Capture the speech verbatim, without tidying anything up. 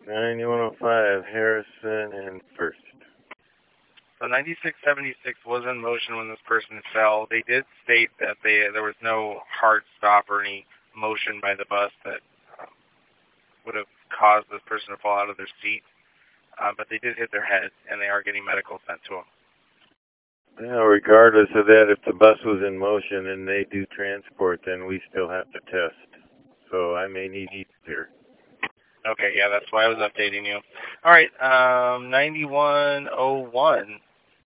ninety-one oh five, Harrison and First. So ninety-six seventy-six was in motion when this person fell. They did state that they there was no hard stop or any motion by the bus that um, would have caused this person to fall out of their seat. Uh, but they did hit their head, and they are getting medical sent to them. Well, regardless of that, if the bus was in motion and they do transport, then we still have to test. So I may need either. Okay, yeah, that's why I was updating you. All right, um, ninety-one oh one.